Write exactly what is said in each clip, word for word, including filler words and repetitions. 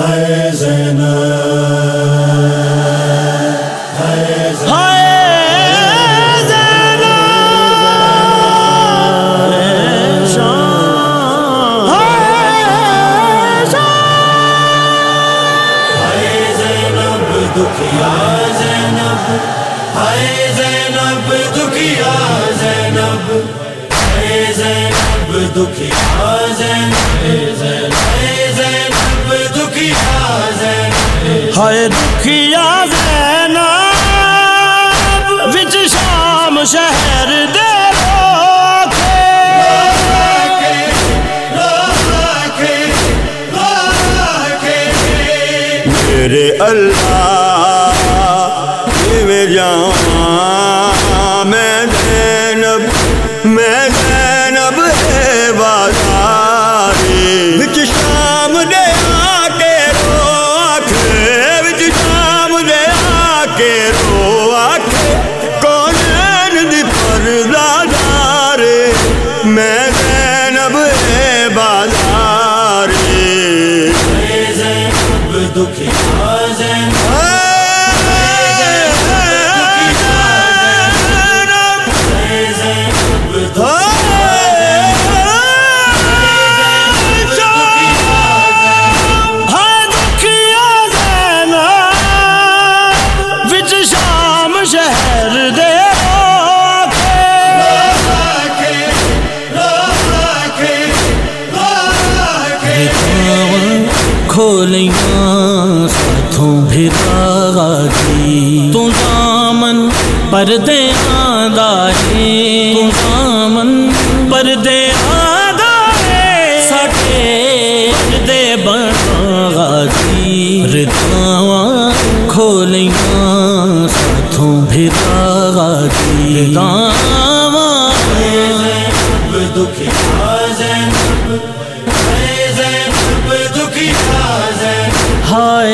ہے زینب ہے دکھیا زینب ہائے زینب دکھیا زینب ہائے زینب دکھیا زینب ہائے زینب دکھیا زینب ہائے دکھیا زینب وچ شام شہر دے میرے اللہ میں جاؤں میں زینب میں زینب ہے بازاری وچ شام دے آ کے رو آکھے وچ شام دے آ کے رو آکھے کونین دی پردہ دارے میں زینب ہے بازاری دکھیا زینب وچ شام شہر دے کھولیاں ساتھوں بھرا دی تو دامن پردے آدھارے تو دامن پردے آدھارے ساٹھے پردے بنا دی رداواں کھولیاں ساتھوں بھرا دی رداواں دکھیا زینب ہائے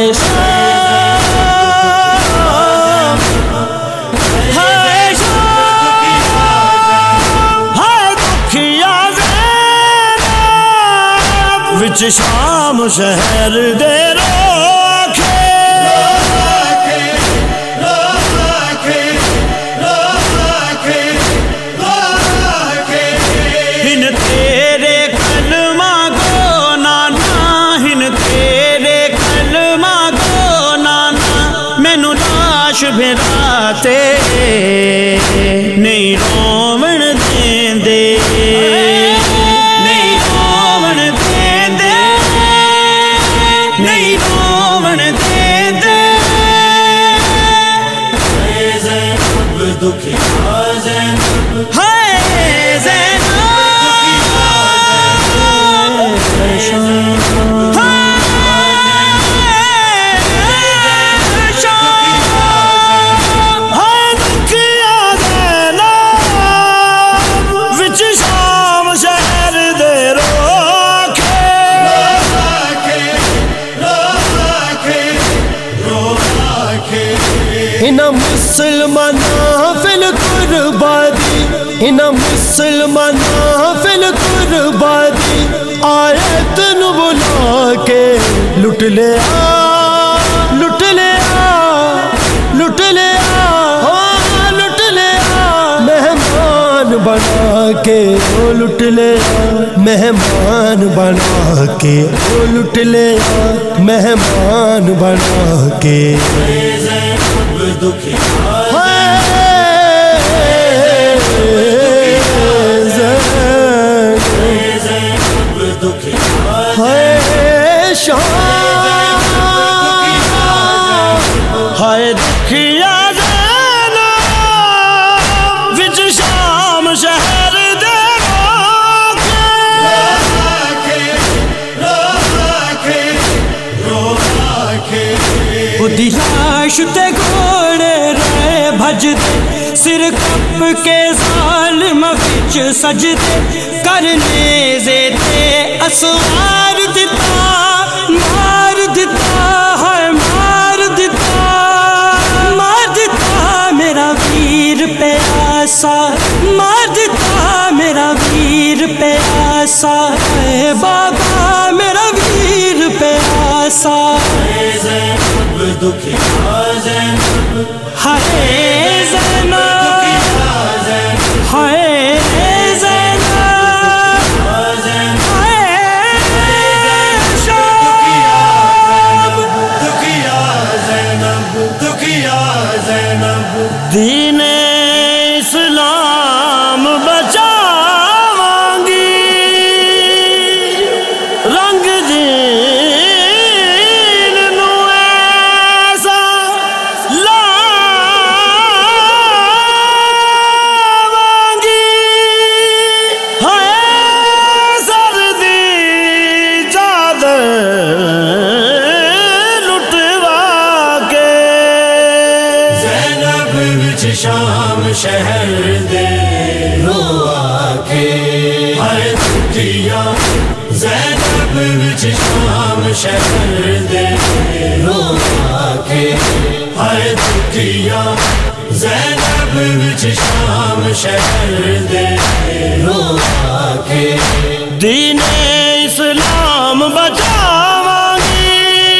شام ہائے شام ہائے دکھیا زینب وچ شام شہر دے بھراتے نہیں رومن دیں دے نہیں رومن دیں دے نہیں رومن دیں دے ہائے زینب دکھیا زینب ہائے زینب انہاں مسلماناں فل قربانی انہاں مسلماناں فل قربانی آیت نو بلا کے لٹ لیا لٹ لیا لٹ لیا ہاں لٹ لیا مہمان بنا کے وہ لٹ لیا مہمان بنا کے وہ لٹ لیا مہمان بنا کے دکھیا زینب دکھیا ہائے شام ہائے دکھیا زینب وچ شام شہر دے اودی لاش تے گھوڑے رہے بھجدے سر کپ کے ظالم وچ سجدے کرنے زیتے اسوار دتا مار دتا ہے مار دتا مار دتا میرا ویر پیاسا مار دتا میرا ویر پیاسا ہے بابا میرا ویر پیاسا زینب دکھیا زینب ہائے زینب ہائے زینب دین اسلام بچاواں گی رنگ دین نو ایسا لاواں گی ہائے سردی چادر شام شہر دے روا کے ہر دکھیا زینب وچ شام شہر دے روا کے ہر دکھیا زینب وچ شام شہر دے روا کے دین اسلام بچاواں گی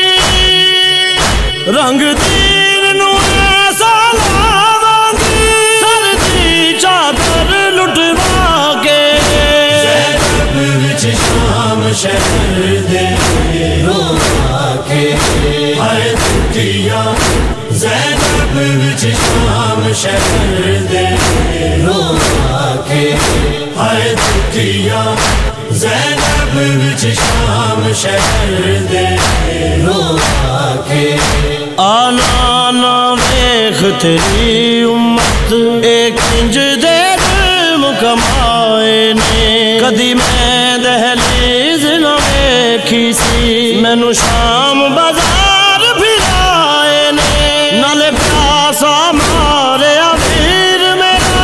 رنگ دین نو ایسا لاواں گی سردی چادر لٹوا کے زینب وچ شام شہر دے روا کے ہر دکھیا زینب وچ شام شہر دے روا کے ہر دکھیا زینب وچ شام شہر دے روا کے آنا نہ ویخ تیری امت ایک انج دے مکمائے نے کدی میں دہلیز نہ ویکھی سی مینوں شام بازار پھرائے نے نالے پیاسا مارے امیر میرا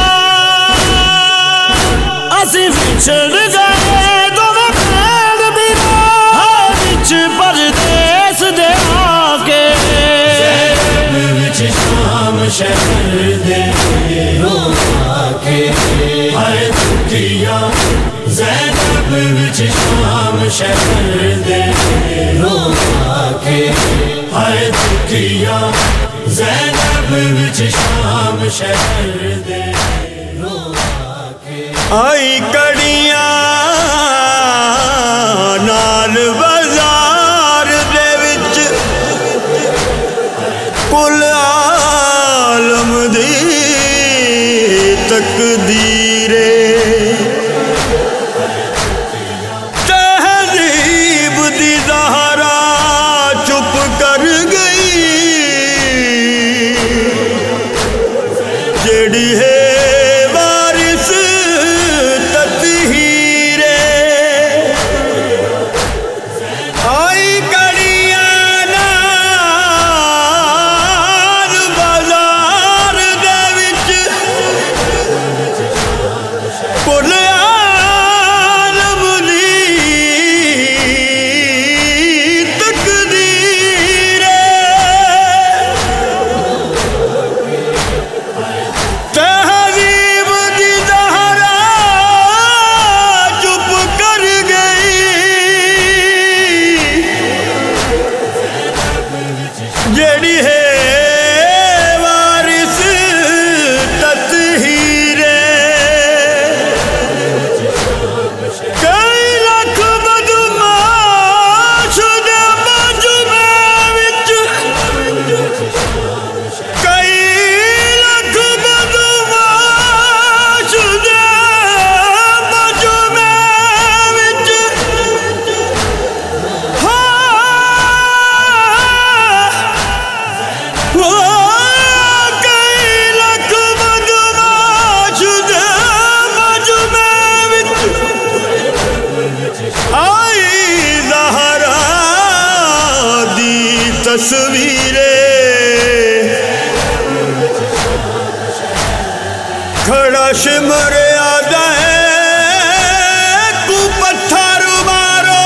اسی وچھڑ گئے دوویں بھیڑ میرا ہر وچ پردیس دے آ کے شام شہر دے روا کے ہر دکھیا زینب وچ شام شہر دے روا کے ہر دکھیا زینب وچ شام شہر دے روا کے آئی کڑیاں نال بازار دے وچ کل عالم دی تقدیر تہذیب دی زہرا چپ کر گئی جیڑی ہے وارث تطہیر آئی کڑیاں نال بازار دے وچ کل عالم دی تقدیر تہذیب دی زہرا چپ کر گئی جیڑی ہے وارث تطہیر کئی لاکھ بدماش دے مجمع وچ کئی لاکھ بدماش دے مجمع وچ کئی لاکھ بدماش دے مجمع وچ آئی زہرا دی تصویر کھڑا شمر آدھا ہے کو پتھر مارو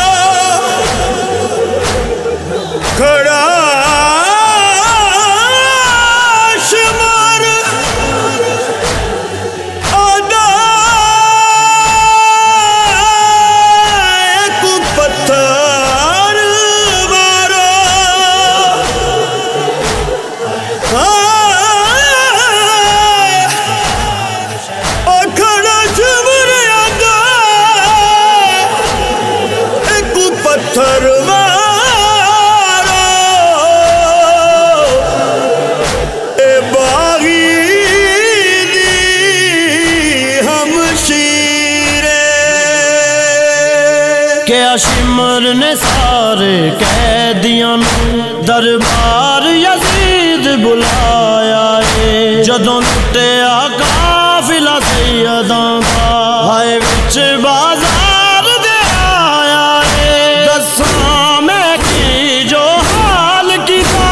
کھڑا شمر آدھا کو پتھر مارو لٹیا شمر نے سارے قیدیاں نو دربار یزید بلایا ہے جدوں لٹیا قافلہ سیداں دا ہائے وچ بازار دے آیا ہے دساں میں کی جو حال کیتا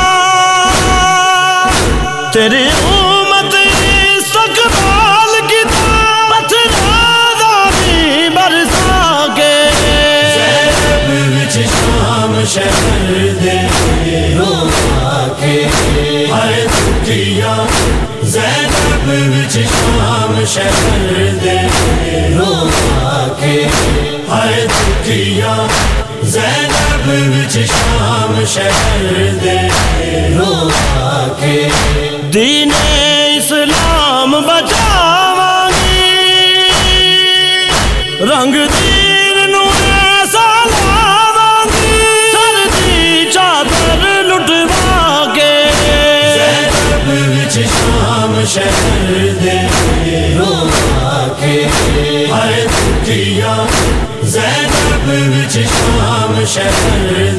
تیری امت استقبال کیتا پتھراں دا بھی برسا کے زینب وچ شام شہر دے رولا کے ہائے دکھیاں زینب وچ شام شہر دے رولا کے ہائے دکھیاں زینب وچ شام شہر دے رولا کے دین اسلام بچاواں گی رنگ دین نو ایسا لاواں گی سر دی چادر لٹوا کے زینب وچ شام شہر دے رولا کے ہائے دکھیاں زینب وچ شام شہر